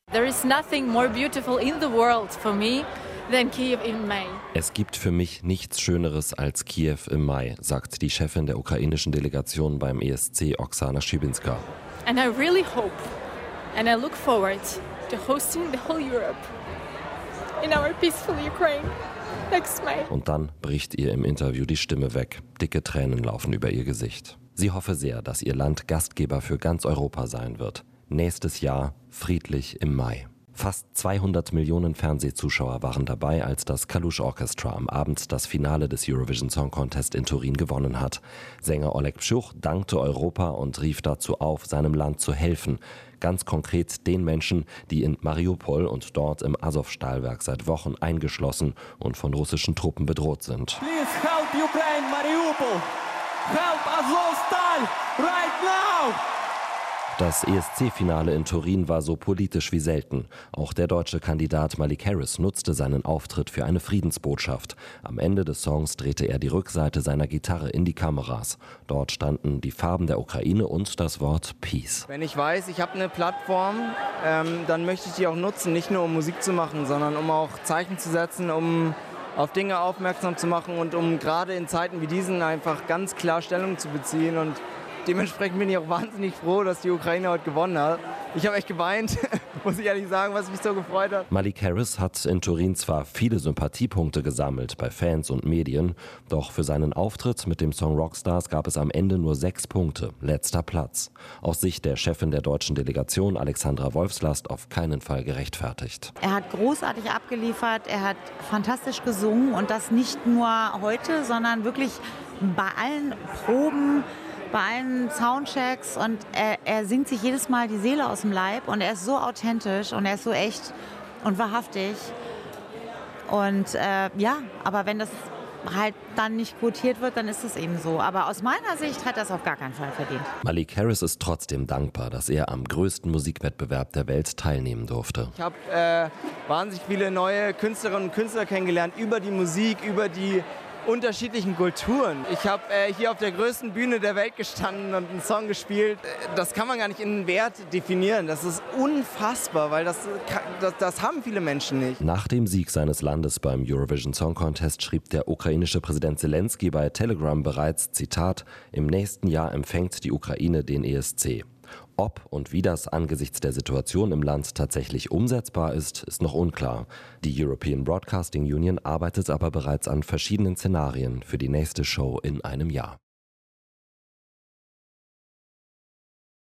There is nothing more beautiful in the world for me than Kyiv in May. Es gibt für mich nichts Schöneres als Kiew im Mai, sagt die Chefin der ukrainischen Delegation beim ESC, Oksana Schybinska. And I really hope and I look forward to hosting the whole Europe in our peaceful Ukraine next May. Und dann bricht ihr im Interview die Stimme weg. Dicke Tränen laufen über ihr Gesicht. Sie hoffe sehr, dass ihr Land Gastgeber für ganz Europa sein wird. Nächstes Jahr friedlich im Mai. Fast 200 Millionen Fernsehzuschauer waren dabei, als das Kalush Orchestra am Abend das Finale des Eurovision Song Contest in Turin gewonnen hat. Sänger Oleg Pschuch dankte Europa und rief dazu auf, seinem Land zu helfen. Ganz konkret den Menschen, die in Mariupol und dort im Azov-Stahlwerk seit Wochen eingeschlossen und von russischen Truppen bedroht sind. Please help Ukraine, Mariupol! Help Azovstal right now! Das ESC-Finale in Turin war so politisch wie selten. Auch der deutsche Kandidat Malik Harris nutzte seinen Auftritt für eine Friedensbotschaft. Am Ende des Songs drehte er die Rückseite seiner Gitarre in die Kameras. Dort standen die Farben der Ukraine und das Wort Peace. Wenn ich weiß, ich habe eine Plattform, dann möchte ich die auch nutzen, nicht nur um Musik zu machen, sondern um auch Zeichen zu setzen, um auf Dinge aufmerksam zu machen und um gerade in Zeiten wie diesen einfach ganz klar Stellung zu beziehen. Und dementsprechend bin ich auch wahnsinnig froh, dass die Ukraine heute gewonnen hat. Ich habe echt geweint, muss ich ehrlich sagen, was mich so gefreut hat. Malik Harris hat in Turin zwar viele Sympathiepunkte gesammelt bei Fans und Medien, doch für seinen Auftritt mit dem Song Rockstars gab es am Ende nur 6 Punkte, letzter Platz. Aus Sicht der Chefin der deutschen Delegation, Alexandra Wolfslast, auf keinen Fall gerechtfertigt. Er hat großartig abgeliefert, er hat fantastisch gesungen und das nicht nur heute, sondern wirklich bei allen Proben, bei allen Soundchecks und er singt sich jedes Mal die Seele aus dem Leib und er ist so authentisch und er ist so echt und wahrhaftig. Und aber wenn das halt dann nicht quotiert wird, dann ist es eben so. Aber aus meiner Sicht hat er es auf gar keinen Fall verdient. Malik Harris ist trotzdem dankbar, dass er am größten Musikwettbewerb der Welt teilnehmen durfte. Ich habe wahnsinnig viele neue Künstlerinnen und Künstler kennengelernt über die Musik, über die unterschiedlichen Kulturen. Ich habe hier auf der größten Bühne der Welt gestanden und einen Song gespielt. Das kann man gar nicht in Wert definieren. Das ist unfassbar, weil das haben viele Menschen nicht. Nach dem Sieg seines Landes beim Eurovision Song Contest schrieb der ukrainische Präsident Zelensky bei Telegram bereits, Zitat, im nächsten Jahr empfängt die Ukraine den ESC. Ob und wie das angesichts der Situation im Land tatsächlich umsetzbar ist, ist noch unklar. Die European Broadcasting Union arbeitet aber bereits an verschiedenen Szenarien für die nächste Show in einem Jahr.